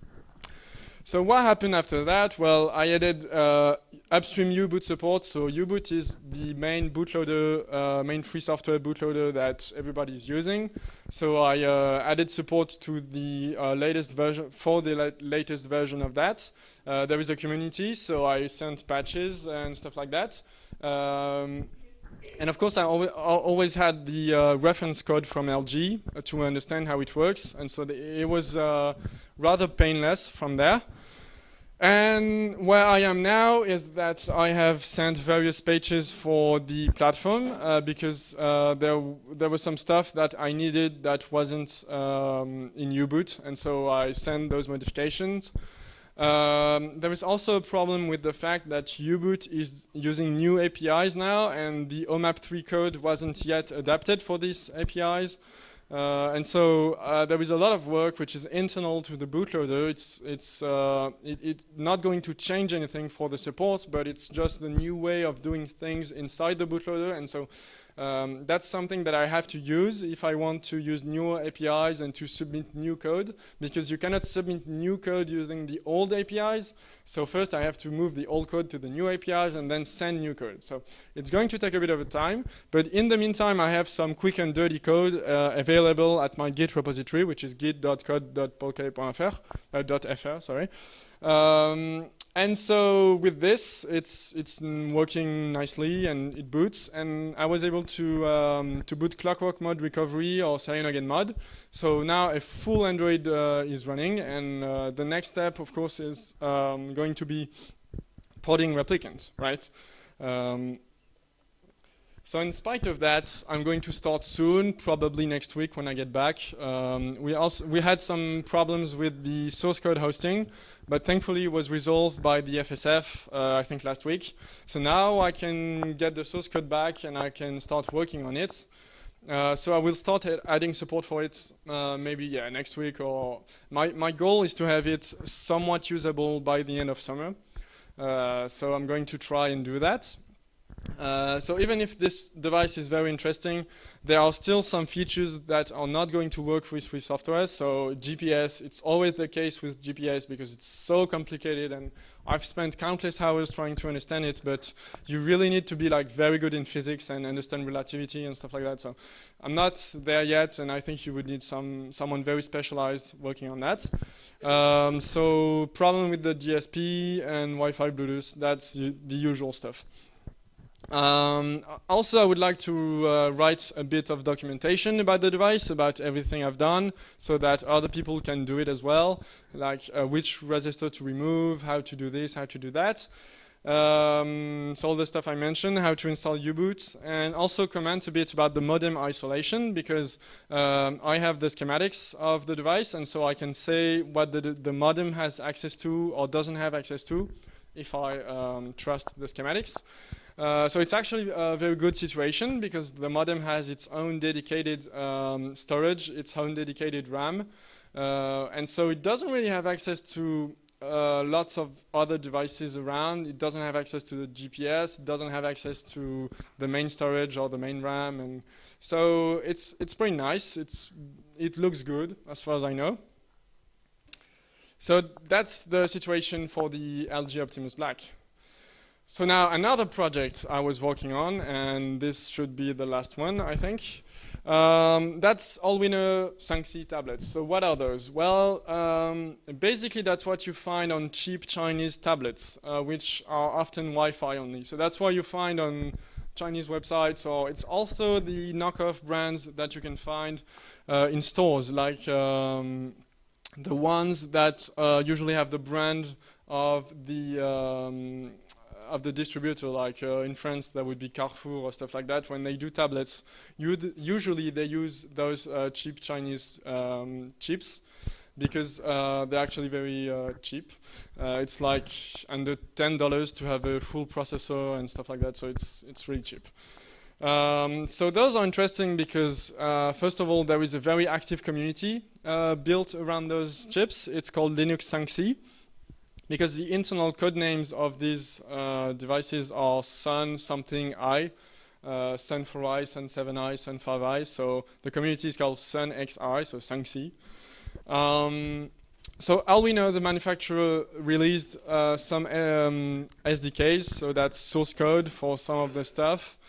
So what happened after that? Well, I added uh, upstream U-boot support. So U-boot is the main bootloader, uh, main free software bootloader that everybody is using. So I uh, added support to the uh, latest version, for the la latest version of that. Uh, there is a community, so I sent patches and stuff like that. Um, and of course, I al always had the uh, reference code from L G uh, to understand how it works. And so the, it was uh, rather painless from there. And where I am now is that I have sent various patches for the platform uh, because uh, there, there was some stuff that I needed that wasn't um, in U-boot, and so I sent those modifications. Um, there is also a problem with the fact that U-boot is using new A P Is now, and the O M A P three code wasn't yet adapted for these A P Is. Uh, and so uh, there is a lot of work which is internal to the bootloader. It's it's uh, it, it's not going to change anything for the support, but it's just the new way of doing things inside the bootloader. And so um, that's something that I have to use if I want to use newer A P Is and to submit new code, because you cannot submit new code using the old A P Is. So first I have to move the old code to the new A P Is and then send new code. So it's going to take a bit of a time, but in the meantime I have some quick and dirty code uh, available at my Git repository, which is git dot code dot polka dot fr, uh, .fr, sorry. Um, and so with this, it's it's working nicely and it boots. And I was able to um, to boot Clockwork Mod Recovery or Cyanogen Mod. So now a full Android uh, is running, and uh, the next step, of course, is um, going to be podding replicant, right? Um, So in spite of that, I'm going to start soon, probably next week when I get back. Um, we also we had some problems with the source code hosting, but thankfully it was resolved by the F S F, uh, I think last week. So now I can get the source code back and I can start working on it. Uh, so I will start adding support for it uh, maybe yeah next week, or my, my goal is to have it somewhat usable by the end of summer. Uh, so I'm going to try and do that. Uh, so even if this device is very interesting, there are still some features that are not going to work with free software. So G P S, it's always the case with G P S because it's so complicated, and I've spent countless hours trying to understand it, but you really need to be like very good in physics and understand relativity and stuff like that. So I'm not there yet, and I think you would need some someone very specialized working on that. Um, so problem with the D S P and Wi-Fi Bluetooth, that's the usual stuff. Um, also, I would like to uh, write a bit of documentation about the device, about everything I've done, so that other people can do it as well, like uh, which resistor to remove, how to do this, how to do that. Um, so all the stuff I mentioned, how to install U-boot, and also comment a bit about the modem isolation, because um, I have the schematics of the device, and so I can say what the, the modem has access to or doesn't have access to, if I um, trust the schematics. Uh, so it's actually a very good situation because the modem has its own dedicated um, storage, its own dedicated RAM, uh, and so it doesn't really have access to uh, lots of other devices around. It doesn't have access to the G P S, it doesn't have access to the main storage or the main RAM, and so it's it's pretty nice. It's it looks good as far as I know. So that's the situation for the L G Optimus Black. So now another project I was working on, and this should be the last one, I think. Um, that's Allwinner Sanxi tablets. So what are those? Well, um, basically that's what you find on cheap Chinese tablets, uh, which are often Wi-Fi only. So that's what you find on Chinese websites, or it's also the knockoff brands that you can find uh, in stores, like um, the ones that uh, usually have the brand of the um, of the distributor, like uh, in France that would be Carrefour or stuff like that. When they do tablets, you'd usually they use those uh, cheap Chinese um, chips because uh, they're actually very uh, cheap. Uh, it's like under ten dollars to have a full processor and stuff like that, so it's it's really cheap. Um, so those are interesting because uh, first of all, there is a very active community uh, built around those chips. It's called Linux Sanxi, because the internal code names of these uh, devices are Sun something I, uh, Sun four i, Sun seven i, Sun five i. So the community is called Sun X I, so Sanxi. Um, so Allwinner, the manufacturer, released uh, some um, S D Ks, so that's source code for some of the stuff.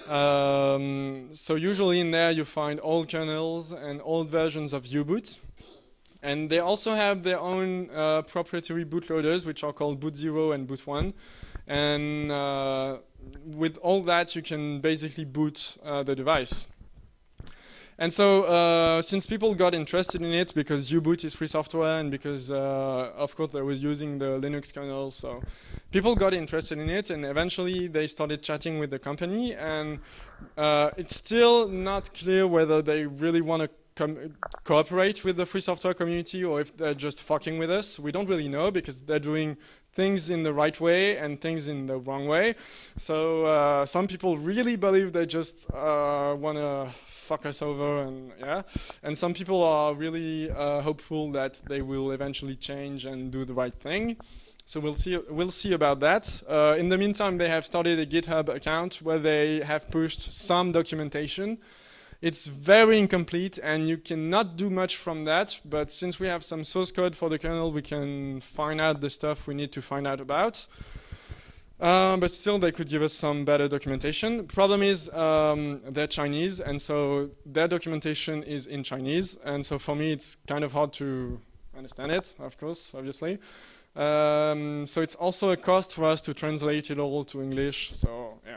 Um, so usually in there you find old kernels and old versions of U-boot. And they also have their own uh, proprietary bootloaders, which are called boot zero and boot one. And uh, with all that, you can basically boot uh, the device. And so uh, since people got interested in it, because U-boot is free software, and because, uh, of course, they was using the Linux kernel, so people got interested in it, and eventually they started chatting with the company. And uh, it's still not clear whether they really want to Com cooperate with the free software community or if they're just fucking with us. We don't really know because they're doing things in the right way and things in the wrong way. So uh, some people really believe they just uh, want to fuck us over, and yeah. And some people are really uh, hopeful that they will eventually change and do the right thing. So we'll see, we'll see about that. Uh, in the meantime, they have started a GitHub account where they have pushed some documentation. It's very incomplete, and you cannot do much from that, but since we have some source code for the kernel, we can find out the stuff we need to find out about. Um, but still, they could give us some better documentation. Problem is, um, they're Chinese, and so their documentation is in Chinese, and so for me, it's kind of hard to understand it, of course, obviously. Um, so it's also a cost for us to translate it all to English, so yeah.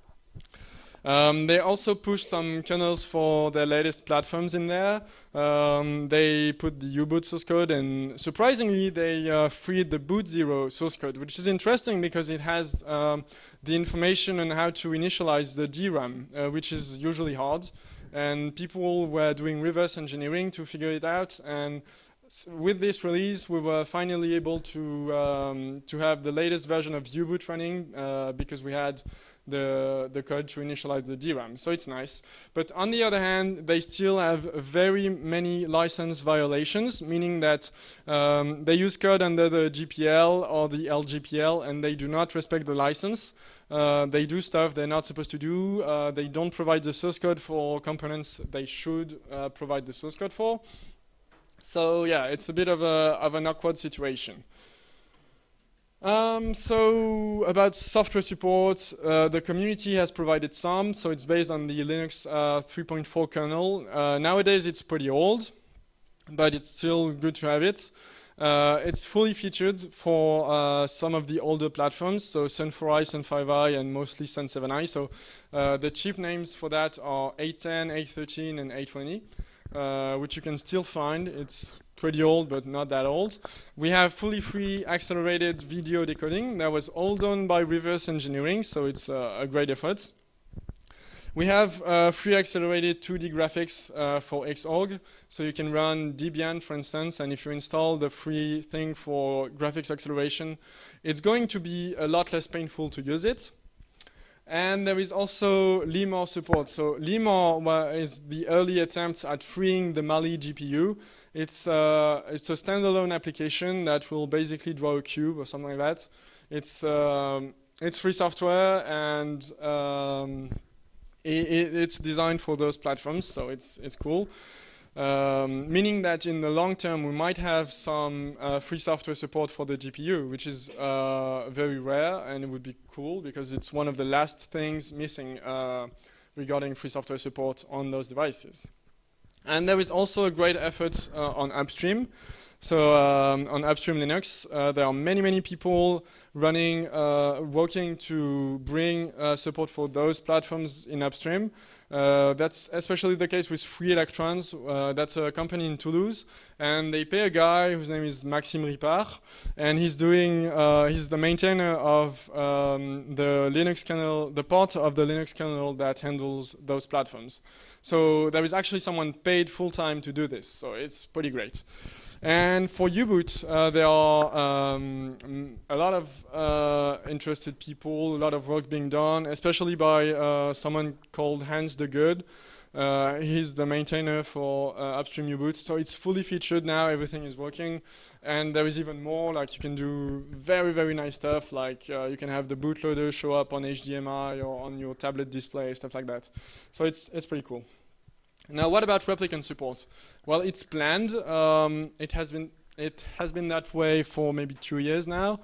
Um, they also pushed some kernels for their latest platforms in there. Um, they put the U-boot source code, and surprisingly, they uh, freed the boot zero source code, which is interesting because it has um, the information on how to initialize the D RAM, uh, which is usually hard. And people were doing reverse engineering to figure it out. And with this release, we were finally able to um, to have the latest version of U-boot running uh, because we had the the code to initialize the D RAM. So it's nice. But on the other hand, they still have very many license violations, meaning that um, they use code under the G P L or the L G P L, and they do not respect the license. Uh, they do stuff they're not supposed to do. Uh, they don't provide the source code for components they should uh, provide the source code for. So yeah, it's a bit of, a, of an awkward situation. Um, so about software support, uh, the community has provided some, so it's based on the Linux uh, three point four kernel. Uh, nowadays it's pretty old, but it's still good to have it. Uh, it's fully featured for uh, some of the older platforms, so Sun four i, Sun five i, and mostly Sun seven i. So uh, the cheap names for that are A ten, A thirteen, and A twenty, uh, which you can still find. It's pretty old, but not that old. We have fully free accelerated video decoding. That was all done by reverse engineering, so it's uh, a great effort. We have uh, free accelerated two D graphics uh, for Xorg, so you can run Debian, for instance, and if you install the free thing for graphics acceleration, it's going to be a lot less painful to use it. And there is also Lemur support. So Lemur is the early attempt at freeing the Mali G P U. It's, uh, it's a standalone application that will basically draw a cube or something like that. It's, um, it's free software, and um, it, it, it's designed for those platforms, so it's, it's cool. Um, meaning that in the long term we might have some uh, free software support for the G P U, which is uh, very rare, and it would be cool because it's one of the last things missing uh, regarding free software support on those devices. And there is also a great effort uh, on upstream. So um, on upstream Linux, uh, there are many, many people running, uh, working to bring uh, support for those platforms in upstream. Uh, that's especially the case with Free Electrons. Uh, that's a company in Toulouse, and they pay a guy whose name is Maxime Ripard, and he's doing, uh, he's the maintainer of um, the Linux kernel, the part of the Linux kernel that handles those platforms. So there is actually someone paid full-time to do this, so it's pretty great. And for U-Boot, uh, there are um, a lot of uh, interested people, a lot of work being done, especially by uh, someone called Hans de Good. Uh, he's the maintainer for uh, upstream U-Boot, so it's fully featured now, everything is working. And there is even more, like you can do very, very nice stuff, like uh, you can have the bootloader show up on H D M I or on your tablet display, stuff like that. So it's, it's pretty cool. Now, what about replicant support? Well, it's planned. Um, it has been it has been that way for maybe two years now.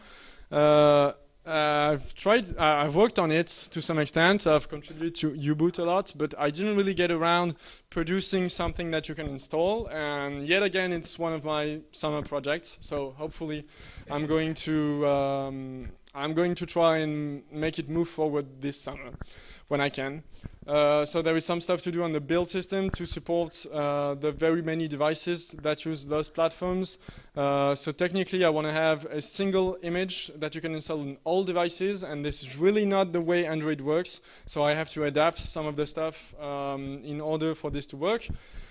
Uh, I've tried. Uh, I've worked on it to some extent. I've contributed to U-Boot a lot, but I didn't really get around producing something that you can install. And yet again, it's one of my summer projects. So hopefully, I'm going to um, I'm going to try and make it move forward this summer when I can. Uh, so there is some stuff to do on the build system to support uh, the very many devices that use those platforms. Uh, so technically I want to have a single image that you can install on all devices, and this is really not the way Android works. So I have to adapt some of the stuff um, in order for this to work.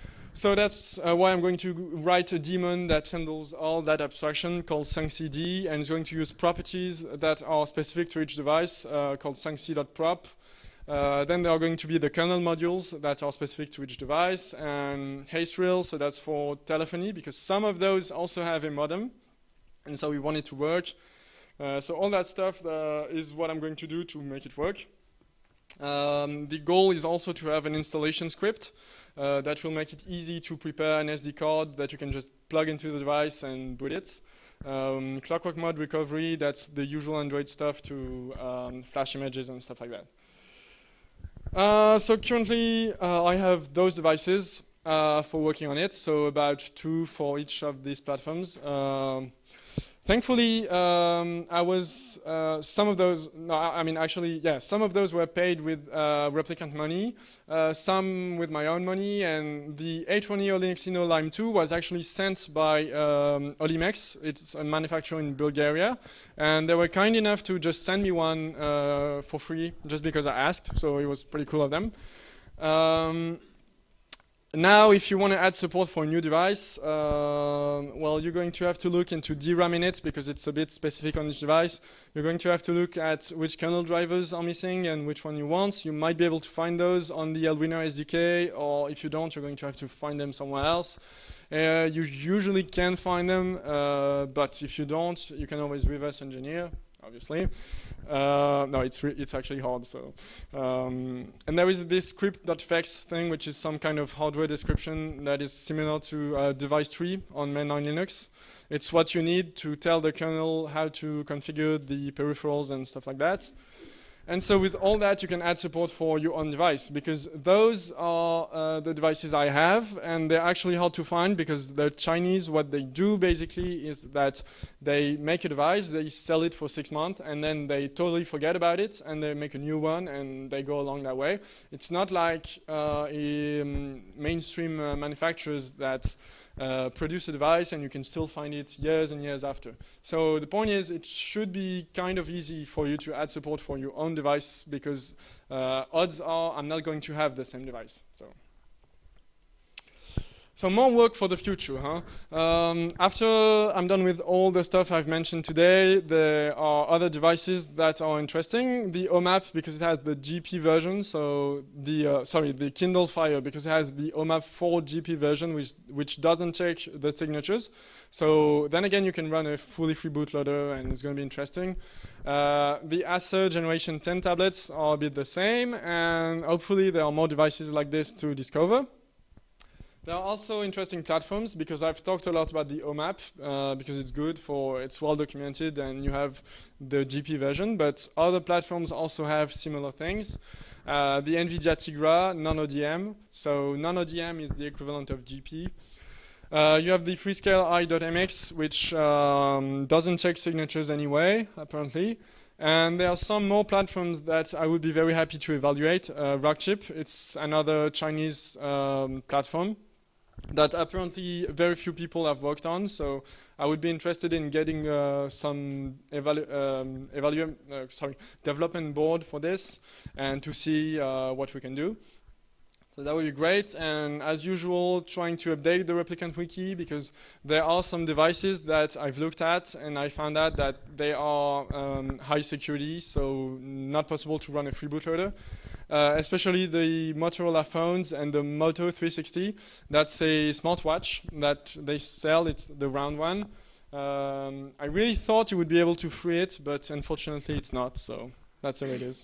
So that's uh, why I'm going to write a daemon that handles all that abstraction called suncd, and it's going to use properties that are specific to each device uh, called suncd.prop. Uh, then there are going to be the kernel modules that are specific to each device, and HasteReal, so that's for telephony, because some of those also have a modem, and so we want it to work. Uh, so all that stuff uh, is what I'm going to do to make it work. Um, the goal is also to have an installation script uh, that will make it easy to prepare an S D card that you can just plug into the device and boot it. Um, Clockwork Mod recovery, that's the usual Android stuff to um, flash images and stuff like that. Uh, so currently uh, I have those devices uh, for working on it, so about two for each of these platforms. Um, thankfully, um, I was, uh, some of those, no, I mean actually, yeah, some of those were paid with uh, replicant money, uh, some with my own money, and the A twenty Linuxino Lime two was actually sent by um, Olimex. It's a manufacturer in Bulgaria, and they were kind enough to just send me one uh, for free, just because I asked, so it was pretty cool of them. Um, Now, if you want to add support for a new device, uh, well, you're going to have to look into D RAM init because it's a bit specific on each device. You're going to have to look at which kernel drivers are missing and which one you want. You might be able to find those on the Elwinner S D K, or if you don't, you're going to have to find them somewhere else. Uh, you usually can find them, uh, but if you don't, you can always reverse engineer. obviously. Uh, no, it's re it's actually hard. So, um, and there is this script.fex thing, which is some kind of hardware description that is similar to uh, device tree on mainline Linux. It's what you need to tell the kernel how to configure the peripherals and stuff like that. And so with all that, you can add support for your own device, because those are uh, the devices I have, and they're actually hard to find because the Chinese, what they do basically is that they make a device, they sell it for six months, and then they totally forget about it, and they make a new one, and they go along that way. It's not like uh, um, mainstream uh, manufacturers that Uh, produce a device and you can still find it years and years after. So the point is, it should be kind of easy for you to add support for your own device, because uh, odds are I'm not going to have the same device. So. So more work for the future, huh? Um, after I'm done with all the stuff I've mentioned today, there are other devices that are interesting. The O M A P, because it has the G P version, so the, uh, sorry, the Kindle Fire, because it has the O M A P four G P version, which, which doesn't check the signatures. So then again, you can run a fully free bootloader, and it's going to be interesting. Uh, the Acer Generation ten tablets are a bit the same, and hopefully there are more devices like this to discover. There are also interesting platforms, because I've talked a lot about the O M A P, uh, because it's good for, it's well documented, and you have the G P version, but other platforms also have similar things. Uh, the NVIDIA Tegra, NanoDM, so NanoDM is the equivalent of G P. Uh, you have the Freescale i.mx, which um, doesn't check signatures anyway, apparently. And there are some more platforms that I would be very happy to evaluate. Uh, Rockchip, it's another Chinese um, platform that apparently very few people have worked on, so I would be interested in getting uh, some evalu um, evalu uh, sorry, development board for this, and to see uh, what we can do. So that would be great, and as usual, trying to update the replicant wiki, because there are some devices that I've looked at and I found out that they are um, high security, so not possible to run a free bootloader. Uh, especially the Motorola phones and the Moto three sixty. That's a smartwatch that they sell, it's the round one. Um, I really thought you would be able to free it, but unfortunately it's not, so that's how it is.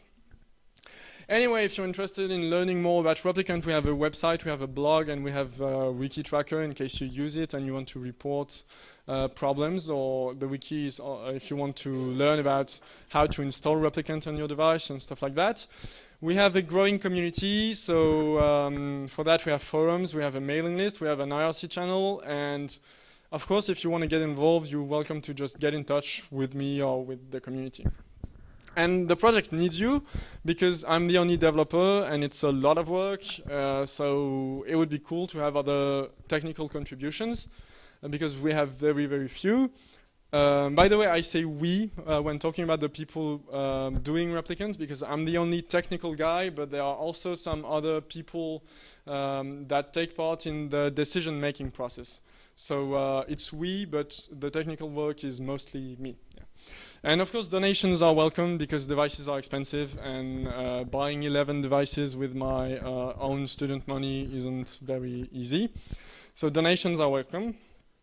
Anyway, if you're interested in learning more about Replicant, we have a website, we have a blog, and we have a wiki tracker in case you use it and you want to report uh, problems, or the wiki is uh, if you want to learn about how to install Replicant on your device and stuff like that. We have a growing community, so um, for that we have forums, we have a mailing list, we have an I R C channel, and of course if you want to get involved, you're welcome to just get in touch with me or with the community. And the project needs you, because I'm the only developer and it's a lot of work, uh, so it would be cool to have other technical contributions, uh, because we have very, very few. Um, by the way, I say we uh, when talking about the people um, doing Replicant, because I'm the only technical guy, but there are also some other people um, that take part in the decision-making process. So uh, it's we, but the technical work is mostly me. Yeah. And of course, donations are welcome, because devices are expensive, and uh, buying eleven devices with my uh, own student money isn't very easy. So donations are welcome.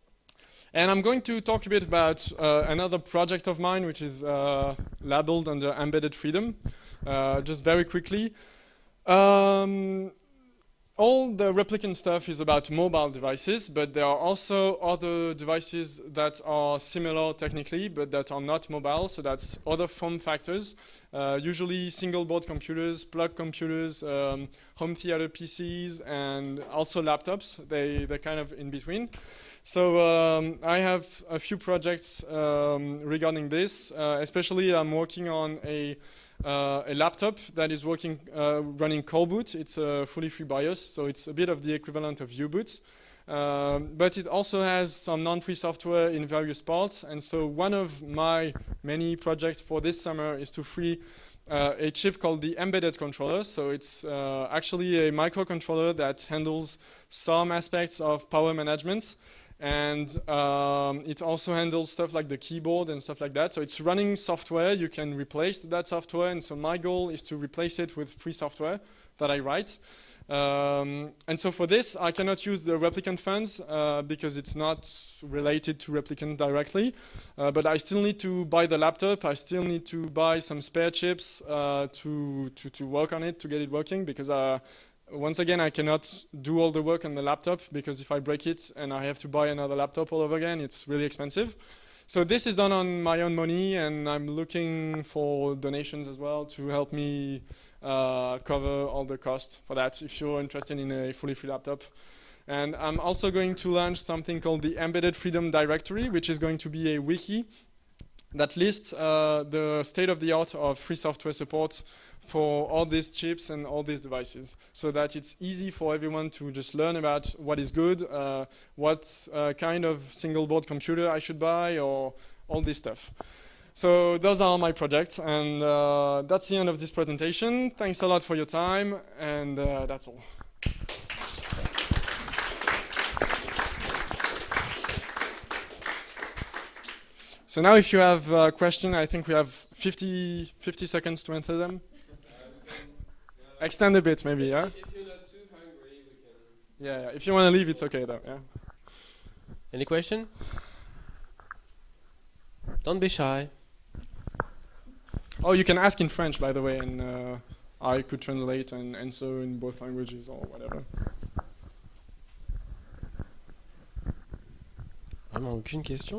And I'm going to talk a bit about uh, another project of mine, which is uh, labeled under Embedded Freedom. Uh, just very quickly. Um, all the Replicant stuff is about mobile devices, but there are also other devices that are similar technically, but that are not mobile, so that's other form factors. Uh, usually single board computers, plug computers, um, home theater P Cs, and also laptops. They, they're kind of in between. So um, I have a few projects um, regarding this. Uh, especially, I'm working on a, uh, a laptop that is working uh, running Coreboot. It's a fully free BIOS, so it's a bit of the equivalent of U-Boot. Um, but it also has some non-free software in various parts. And so one of my many projects for this summer is to free uh, a chip called the Embedded Controller. So it's uh, actually a microcontroller that handles some aspects of power management. And um, it also handles stuff like the keyboard and stuff like that. So it's running software. You can replace that software. And so my goal is to replace it with free software that I write. Um, and so for this, I cannot use the replicant funds uh, because it's not related to replicant directly. Uh, but I still need to buy the laptop. I still need to buy some spare chips uh, to, to, to work on it, to get it working, because uh, once again, I cannot do all the work on the laptop, because if I break it and I have to buy another laptop all over again, it's really expensive. So this is done on my own money, and I'm looking for donations as well to help me uh, cover all the costs for that if you're interested in a fully free laptop. And I'm also going to launch something called the Embedded Freedom Directory, which is going to be a wiki that lists uh, the state-of-the-art of free software support for all these chips and all these devices, so that it's easy for everyone to just learn about what is good, uh, what uh, kind of single board computer I should buy, or all this stuff. So those are my projects, and uh, that's the end of this presentation. Thanks a lot for your time, and uh, that's all. So now if you have a question, I think we have fifty, fifty seconds to answer them. Extend a bit, maybe, yeah? If you're not too hungry, we can... Yeah, yeah. If you want to leave, it's okay, though, yeah? Any question? Don't be shy. Oh, you can ask in French, by the way, and uh, I could translate and answer in both languages or whatever. Vraiment aucune question?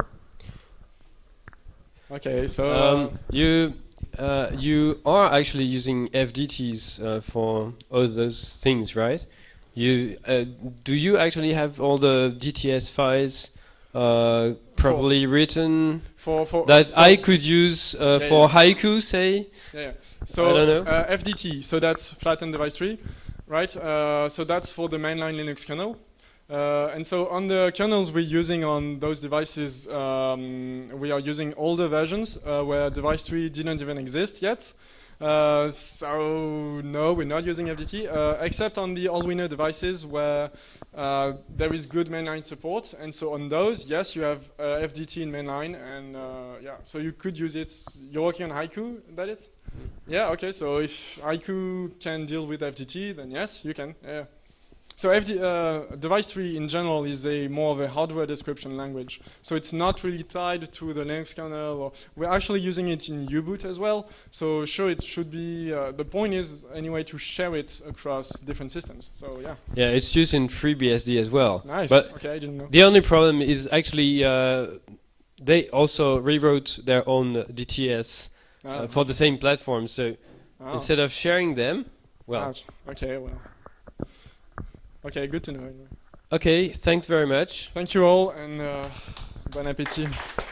Okay, so... Um, you... Uh, you are actually using F D Ts uh, for all those things, right? You uh, do you actually have all the D T S files uh, properly written for, for that so I could use uh, yeah, for yeah. Haiku, say? Yeah, yeah. So I don't know. Uh, F D T, so that's flattened device tree, right? Uh, so that's for the mainline Linux kernel. Uh, and so on the kernels we're using on those devices, um, we are using older versions uh, where device tree didn't even exist yet. Uh, so no, we're not using F D T, uh, except on the Allwinner devices where uh, there is good mainline support. And so on those, yes, you have uh, F D T in mainline, and uh, yeah, so you could use it. You're working on Haiku, is that it? Yeah, okay, so if Haiku can deal with F D T, then yes, you can, yeah. So F D, uh, device tree in general is a more of a hardware description language. So it's not really tied to the Linux kernel. Or we're actually using it in U-boot as well. So sure, it should be, uh, the point is anyway to share it across different systems. So yeah. Yeah, it's used in FreeBSD as well. Nice, but okay, I didn't know. The only problem is actually uh, they also rewrote their own uh, D T S Ah. uh, for the same platform. So Oh. instead of sharing them, well... Ouch. Okay, well. Okay, good to know. Okay, thanks very much. Thank you all, and uh, bon appétit.